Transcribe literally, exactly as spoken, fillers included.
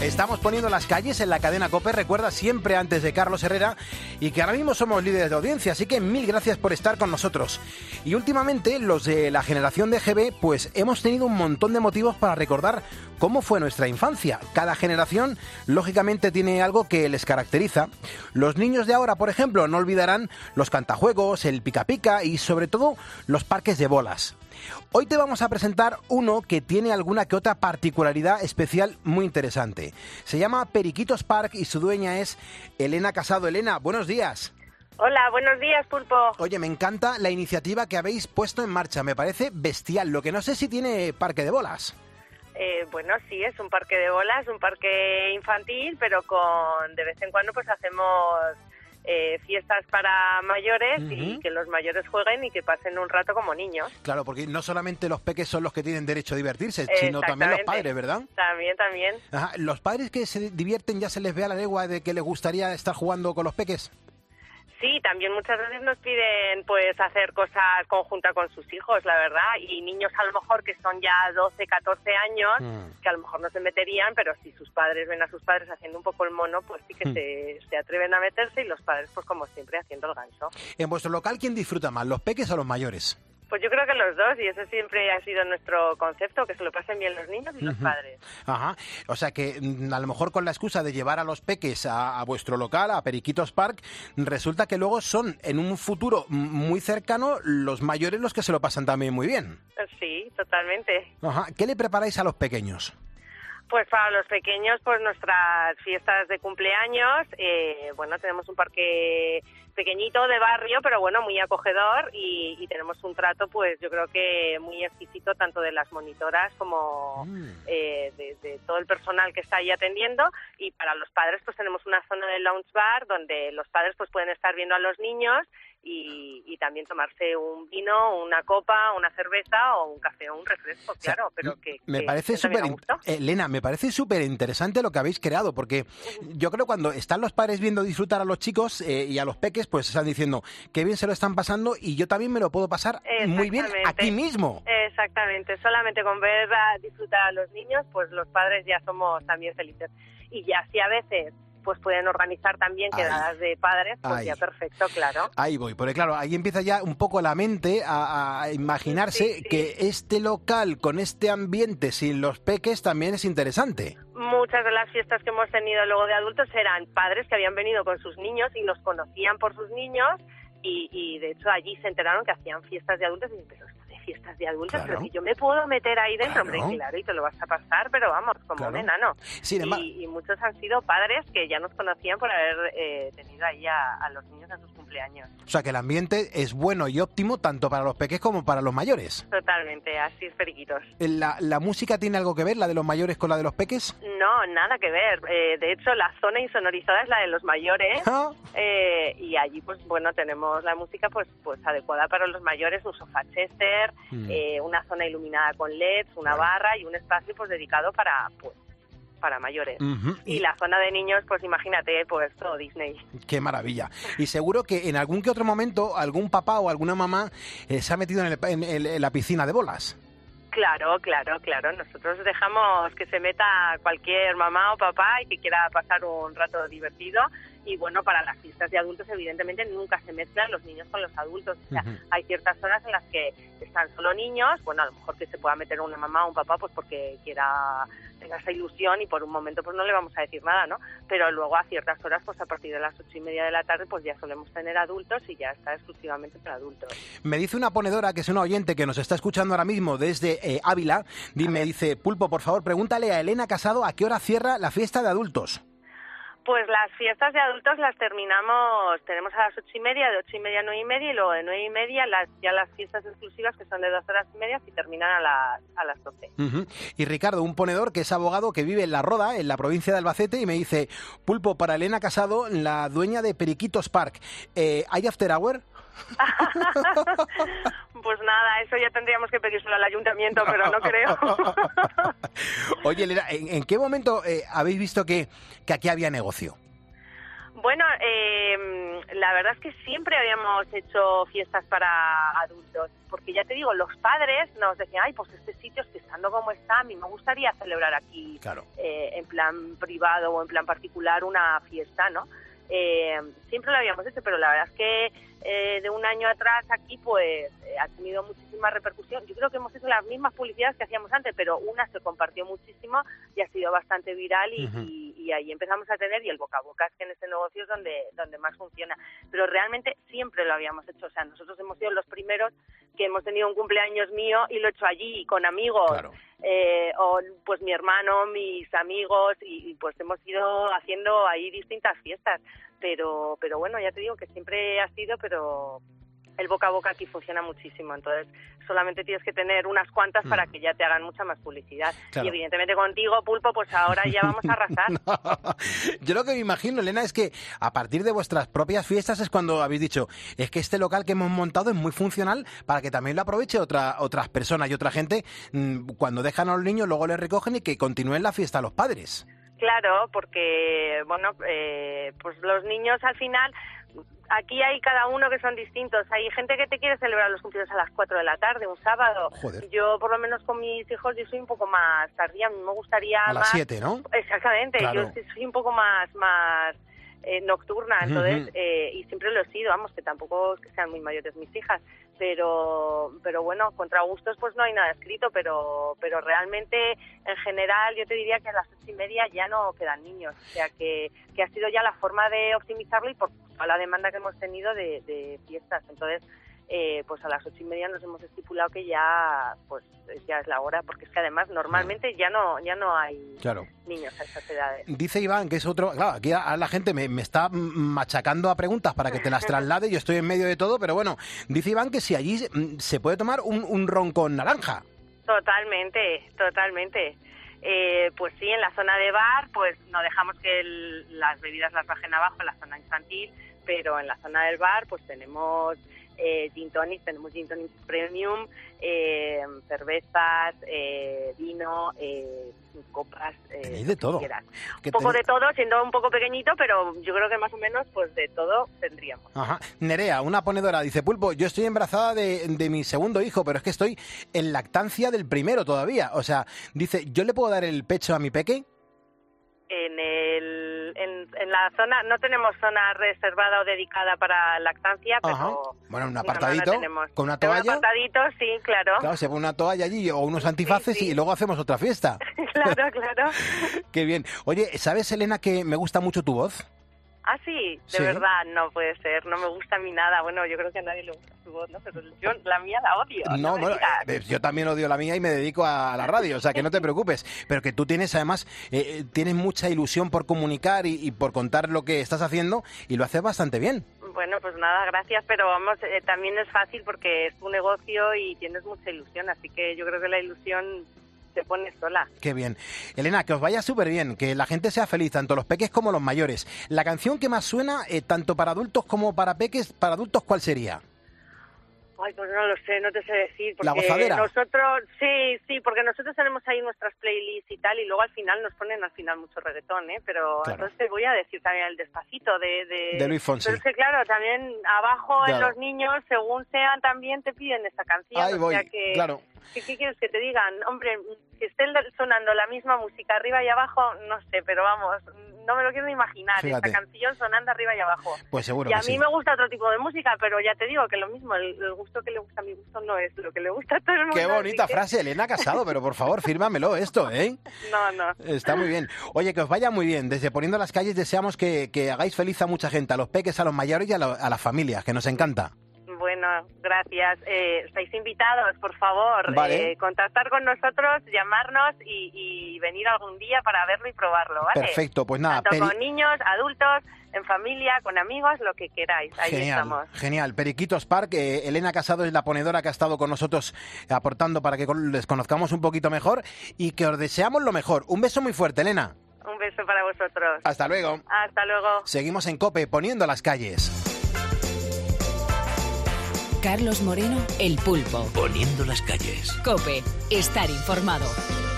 Estamos poniendo las calles en la cadena COPE, recuerda, siempre antes de Carlos Herrera, y que ahora mismo somos líderes de audiencia, así que mil gracias por estar con nosotros. Y últimamente, los de la generación de G B, pues hemos tenido un montón de motivos para recordar cómo fue nuestra infancia. Cada generación, lógicamente, tiene algo que les caracteriza. Los niños de ahora, por ejemplo, no olvidarán los cantajuegos, el pica pica y, sobre todo, los parques de bolas. Hoy te vamos a presentar uno que tiene alguna que otra particularidad especial muy interesante. Se llama Periquitos Park y su dueña es Elena Casado. Elena, buenos días. Hola, buenos días, Pulpo. Oye, me encanta la iniciativa que habéis puesto en marcha, me parece bestial. Lo que no sé si tiene parque de bolas. Eh, bueno, sí, es un parque de bolas, un parque infantil, pero con de vez en cuando pues hacemos eh, fiestas para mayores uh-huh. y que los mayores jueguen y que pasen un rato como niños. Claro, porque no solamente los peques son los que tienen derecho a divertirse, sino también los padres, ¿verdad? También, también. Ajá. ¿Los padres que se divierten ya se les ve a la legua de que les gustaría estar jugando con los peques? Sí, también muchas veces nos piden pues hacer cosas conjuntas con sus hijos, la verdad, y niños a lo mejor que son ya doce, catorce años, mm. que a lo mejor no se meterían, pero si sus padres ven a sus padres haciendo un poco el mono, pues sí que mm. se, se atreven a meterse y los padres pues como siempre haciendo el ganso. En vuestro local, ¿quién disfruta más, los peques o los mayores? Pues yo creo que los dos, y eso siempre ha sido nuestro concepto, que se lo pasen bien los niños y los uh-huh. padres. Ajá, o sea que a lo mejor con la excusa de llevar a los peques a, a vuestro local, a Periquitos Park, resulta que luego son, en un futuro muy cercano, los mayores los que se lo pasan también muy bien. Sí, totalmente. Ajá, ¿qué le preparáis a los pequeños? Pues para los pequeños, pues nuestras fiestas de cumpleaños, eh, bueno, tenemos un parque pequeñito de barrio, pero bueno, muy acogedor y, y tenemos un trato, pues yo creo que muy exquisito, tanto de las monitoras como mm. eh, de, de todo el personal que está ahí atendiendo. Y para los padres, pues tenemos una zona de lounge bar donde los padres pues pueden estar viendo a los niños y, y también tomarse un vino, una copa, una cerveza o un café o un refresco, claro, o sea, pero que... Me que parece súper... In- Elena, me parece súper interesante lo que habéis creado, porque uh-huh. yo creo que cuando están los padres viendo disfrutar a los chicos eh, y a los peques, pues están diciendo qué bien se lo están pasando y yo también me lo puedo pasar muy bien aquí mismo. Exactamente, solamente con ver a disfrutar a los niños, pues los padres ya somos también felices. Y ya si a veces pues pueden organizar también quedadas de padres, pues ay. ya perfecto, claro. Ahí voy, porque claro, ahí empieza ya un poco la mente a, a imaginarse sí, sí. que este local con este ambiente sin los peques también es interesante. Muchas de las fiestas que hemos tenido luego de adultos eran padres que habían venido con sus niños y los conocían por sus niños y, y de hecho allí se enteraron que hacían fiestas de adultos y dicen, pero fiestas de adultos, claro. pero si yo me puedo meter ahí dentro, claro. hombre, claro, y te lo vas a pasar, pero vamos, como claro. un enano. Sí, y, y muchos han sido padres que ya nos conocían por haber eh, tenido ahí a, a los niños en sus cumpleaños. O sea, que el ambiente es bueno y óptimo tanto para los pequeños como para los mayores. Totalmente, así es, Periquitos. ¿La, la música tiene algo que ver, la de los mayores con la de los peques? No, nada que ver. Eh, de hecho, la zona insonorizada es la de los mayores ¿Ah? eh, y allí, pues bueno, tenemos la música pues pues adecuada para los mayores, un sofá Chester, mm. eh, una zona iluminada con L E Ds, una bueno. barra y un espacio pues dedicado para pues para mayores. Uh-huh. Y la zona de niños, pues imagínate, pues todo Disney. ¡Qué maravilla! Y seguro que en algún que otro momento algún papá o alguna mamá eh, se ha metido en, el, en, el, en la piscina de bolas. Claro, claro, claro. Nosotros dejamos que se meta cualquier mamá o papá y que quiera pasar un rato divertido. Y bueno, para las fiestas de adultos, evidentemente, nunca se mezclan los niños con los adultos. O sea, uh-huh. hay ciertas horas en las que están solo niños. Bueno, a lo mejor que se pueda meter una mamá o un papá, pues porque quiera tener esa ilusión y por un momento pues no le vamos a decir nada, ¿no? Pero luego a ciertas horas, pues a partir de las ocho y media de la tarde, pues ya solemos tener adultos y ya está exclusivamente para adultos. Me dice una ponedora, que es una oyente que nos está escuchando ahora mismo desde eh, Ávila, y me dice, Pulpo, por favor, pregúntale a Elena Casado a qué hora cierra la fiesta de adultos. Pues las fiestas de adultos las terminamos, tenemos a las ocho y media, de ocho y media a nueve y media, y luego de nueve y media las, ya las fiestas exclusivas que son de dos horas y media y terminan a las, a las doce. Uh-huh. Y Ricardo, un ponedor que es abogado que vive en La Roda, en la provincia de Albacete, y me dice, Pulpo, para Elena Casado, la dueña de Periquitos Park, eh, ¿hay after hour? Pues nada, eso ya tendríamos que pedírselo al ayuntamiento, pero no creo. Oye, Elena, ¿en, en qué momento eh, habéis visto que, que aquí había negocio? Bueno, eh, la verdad es que siempre habíamos hecho fiestas para adultos, porque ya te digo, los padres nos decían, ay, pues este sitio, es que estando como está, a mí me gustaría celebrar aquí, claro. eh, en plan privado o en plan particular, una fiesta, ¿no? Eh, siempre lo habíamos hecho, pero la verdad es que eh, de un año atrás aquí pues eh, ha tenido muchísima repercusión. Yo creo que hemos hecho las mismas publicidades que hacíamos antes, pero una se compartió muchísimo y ha sido bastante viral y, uh-huh. y, y ahí empezamos a tener, y el boca a boca es que en este negocio es donde, donde más funciona. Pero realmente siempre lo habíamos hecho, o sea, nosotros hemos sido los primeros que hemos tenido un cumpleaños mío y lo he hecho allí con amigos. Claro. Eh, o pues mi hermano, mis amigos, y, y pues hemos ido haciendo ahí distintas fiestas, pero pero bueno, ya te digo que siempre ha sido, pero el boca a boca aquí funciona muchísimo, entonces solamente tienes que tener unas cuantas mm. para que ya te hagan mucha más publicidad. Claro. Y evidentemente contigo, Pulpo, pues ahora ya vamos a arrasar. No. Yo lo que me imagino, Elena, es que a partir de vuestras propias fiestas es cuando habéis dicho, es que este local que hemos montado es muy funcional para que también lo aproveche otra, otras personas y otra gente, cuando dejan a los niños luego les recogen y que continúen la fiesta a los padres. Claro, porque, bueno, eh, pues los niños al final, aquí hay cada uno que son distintos. Hay gente que te quiere celebrar los cumpleaños a las cuatro de la tarde, un sábado. Joder. Yo, por lo menos con mis hijos, yo soy un poco más tardía. A mí me gustaría a las siete, ¿no? Exactamente. Claro. Yo soy un poco más... más Eh, nocturna, entonces, uh-huh. eh, y siempre lo he sido, vamos, que tampoco es que sean muy mayores mis hijas, pero pero bueno, contra gustos pues no hay nada escrito, pero pero realmente, en general, yo te diría que a las ocho y media ya no quedan niños, o sea que, que ha sido ya la forma de optimizarlo y por toda la demanda que hemos tenido de, de fiestas, entonces eh, pues a las ocho y media nos hemos estipulado que ya pues ya es la hora, porque es que además normalmente ya no ya no hay claro. niños a esas edades. Dice Iván que es otro, claro, aquí a, a la gente me, me está machacando a preguntas para que te las traslade, yo estoy en medio de todo, pero bueno, dice Iván que si allí se puede tomar un, un ron con naranja. Totalmente, totalmente. Eh, pues sí, en la zona de bar, pues no dejamos que el, las bebidas las bajen abajo en la zona infantil, pero en la zona del bar pues tenemos eh, gin tonic, tenemos gin tonic premium, eh, cervezas, eh, vino, eh, copas, eh, tenéis de todo. Un poco te... de todo, siendo un poco pequeñito, pero yo creo que más o menos pues de todo tendríamos. Ajá. Nerea, una ponedora, dice, Pulpo, yo estoy embarazada de, de mi segundo hijo, pero es que estoy en lactancia del primero todavía. O sea, dice, ¿yo le puedo dar el pecho a mi peque? En el en, en la zona, no tenemos zona reservada o dedicada para lactancia, pero... Ajá. Bueno, un apartadito, no, no con una toalla. Un apartadito, sí, claro. Claro, se pone una toalla allí o unos antifaces sí, sí. y luego hacemos otra fiesta. Claro, claro. Qué bien. Oye, ¿sabes, Elena, que me gusta mucho tu voz? Ah, sí, de sí. verdad, no puede ser, no me gusta a mí nada. Bueno, yo creo que a nadie le gusta su voz, ¿no? Pero yo la mía la odio. No, no bueno, eh, yo también odio la mía y me dedico a la radio, o sea, que no te preocupes. Pero que tú tienes, además, eh, tienes mucha ilusión por comunicar y, y por contar lo que estás haciendo y lo haces bastante bien. Bueno, pues nada, gracias, pero vamos, eh, también es fácil porque es tu negocio y tienes mucha ilusión, así que yo creo que la ilusión se pone sola. Qué bien. Elena, que os vaya súper bien, que la gente sea feliz, tanto los peques como los mayores. La canción que más suena, eh, tanto para adultos como para peques, para adultos, ¿cuál sería? Ay, pues no lo sé, no te sé decir. Porque ¿La gozadera? Nosotros, sí, sí, porque nosotros tenemos ahí nuestras playlists y tal, y luego al final nos ponen al final mucho reggaetón, ¿eh? Pero claro. Entonces te voy a decir también el Despacito de... De, de Luis Fonsi. Pero es que claro, también abajo claro. en los niños, según sean, también te piden esta canción. Ahí voy, o sea que, claro. ¿Qué, ¿Qué quieres que te digan? Hombre, que esté sonando la misma música arriba y abajo, no sé, pero vamos, no me lo quiero ni imaginar. Fíjate. Esta canción sonando arriba y abajo. Pues seguro y a que mí sí. me gusta otro tipo de música, pero ya te digo que lo mismo, el, el gusto que le gusta a mi gusto no es lo que le gusta a todo el mundo. Qué bonita que... frase, Elena Casado, pero por favor, fírmamelo esto, ¿eh? No, no. Está muy bien. Oye, que os vaya muy bien. Desde Poniendo las Calles deseamos que, que hagáis feliz a mucha gente, a los peques, a los mayores y a, lo, a las familias, que nos encanta. Bueno, gracias. Eh, estáis invitados, por favor. Vale. Eh, contactar con nosotros, llamarnos y, y venir algún día para verlo y probarlo, ¿vale? Perfecto, pues nada. Tanto peri... con niños, adultos, en familia, con amigos, lo que queráis. Ahí genial, estamos. Genial. Periquitos Park, eh, Elena Casado es la ponedora que ha estado con nosotros aportando para que les conozcamos un poquito mejor y que os deseamos lo mejor. Un beso muy fuerte, Elena. Un beso para vosotros. Hasta luego. Hasta luego. Seguimos en COPE, Poniendo las Calles. Carlos Moreno, El Pulpo. Poniendo las Calles. COPE, estar informado.